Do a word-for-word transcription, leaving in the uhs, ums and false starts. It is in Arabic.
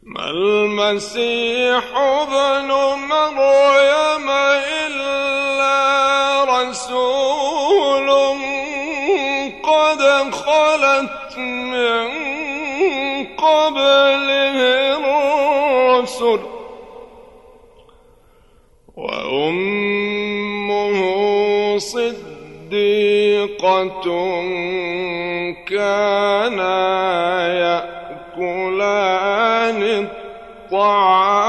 ما المسيح ابن مريم إلا رسول قد خلت من قبله الرسل وأمه صديقة كانا يأكلان الطعام